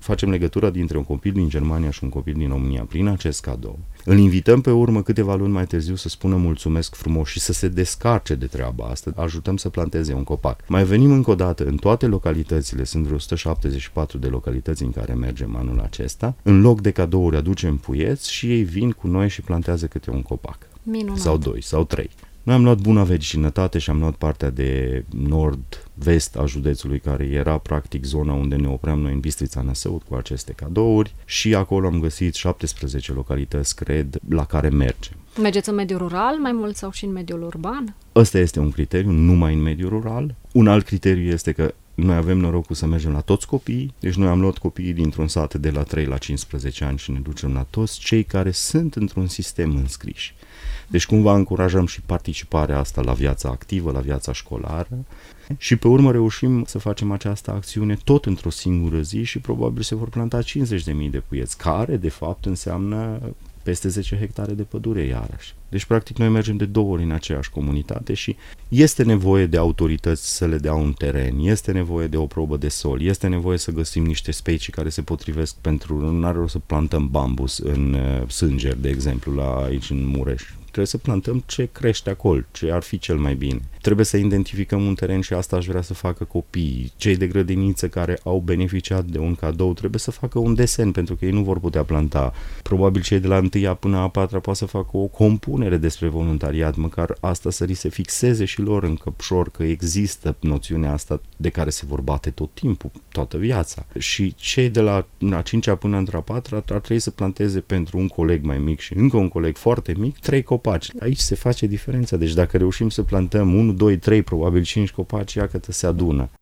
facem legătura dintre un copil din Germania și un copil din România prin acest cadou. Îl invităm pe urmă câteva luni mai târziu să spună mulțumesc frumos și să se descarce de treaba asta. Ajutăm să planteze un copac. Mai venim încă o dată în toate localitățile, sunt vreo 174 de localități în care mergem anul acesta. În loc de cadouri aducem puieți și ei vin cu noi și plantează câte un copac. Minunat. Sau 2 sau 3. Noi am luat buna vecinătate și am luat partea de nord-vest a județului, care era practic zona unde ne opream noi în Bistrița Năsăud cu aceste cadouri și acolo am găsit 17 localități, cred, la care mergem. Mergeți în mediul rural mai mult sau și în mediul urban? Ăsta este un criteriu, numai în mediul rural. Un alt criteriu este că noi avem norocul să mergem la toți copiii, deci noi am luat copiii dintr-un sat de la 3 la 15 ani și ne ducem la toți cei care sunt într-un sistem înscriși. Deci cumva încurajăm și participarea asta la viața activă, la viața școlară și pe urmă reușim să facem această acțiune tot într-o singură zi și probabil se vor planta 50.000 de puieți, care de fapt înseamnă peste 10 hectare de pădure iarăși. Deci practic noi mergem de 2 ori în aceeași comunitate și este nevoie de autorități să le dea un teren, este nevoie de o probă de sol, este nevoie să găsim niște specii care se potrivesc pentru, nu are rost să plantăm bambus în Sânger, de exemplu, aici în Mureș. Trebuie să plantăm ce crește acolo, ce ar fi cel mai bine. Trebuie să identificăm un teren și asta aș vrea să facă copiii. Cei de grădiniță care au beneficiat de un cadou trebuie să facă un desen, pentru că ei nu vor putea planta. Probabil cei de la 1-a până a 4-a poate să facă o compunere despre voluntariat, măcar asta să li se fixeze și lor în căpșor că există noțiunea asta de care se vor bate tot timpul, toată viața. Și cei de la 5-a până a 4-a ar trebui să planteze pentru un coleg mai mic și încă un coleg foarte mic 3 copaci. Aici se face diferența. Deci dacă reușim să plantăm 1, 2, 3, probabil 5 copaci, iată se adună.